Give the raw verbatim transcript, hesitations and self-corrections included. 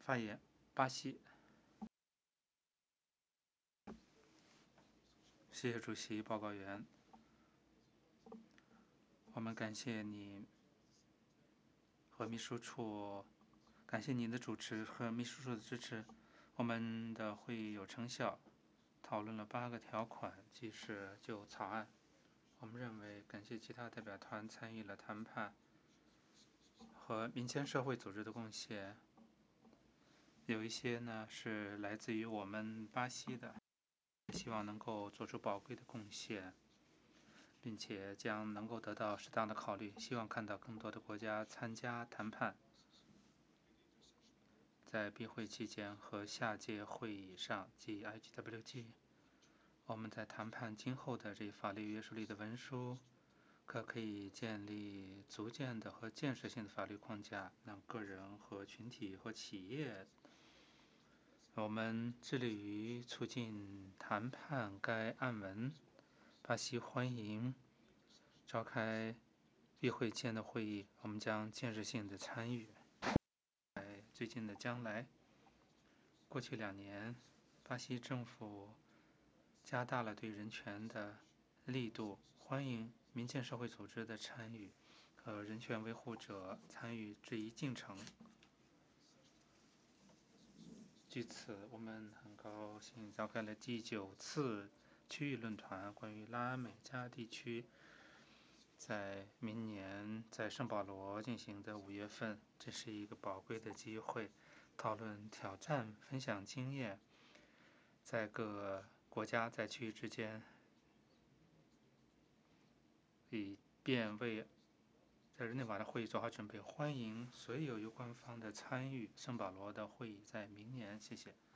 发言，巴西。谢谢主席、报告员。我们感谢你和秘书处，感谢您的主持和秘书处的支持。我们的会议有成效，讨论了八个条款，即是就草案。我们认为，感谢其他代表团参与了谈判和民间社会组织的贡献。有一些呢是来自于我们巴西的，希望能够做出宝贵的贡献，并且将能够得到适当的考虑。希望看到更多的国家参加谈判。在闭会期间和下届会议上，即 I G W G， 我们在谈判今后的这法律约束力的文书，可可以建立足见的和建设性的法律框架，让个人和群体和企业。我们致力于促进谈判该案文。巴西欢迎召开闭会前的会议，我们将建设性的参与。在最近的将来，过去两年，巴西政府加大了对人权的力度，欢迎民间社会组织的参与和人权维护者参与这一进程。据此，我们很高兴召开了第九次区域论坛，关于拉美加地区在明年在圣保罗进行的五月份。这是一个宝贵的机会，讨论挑战，分享经验，在各国家在区域之间，以便为在日内瓦的会议做好准备。欢迎所有有关方的参与圣保罗的会议，在明年。谢谢。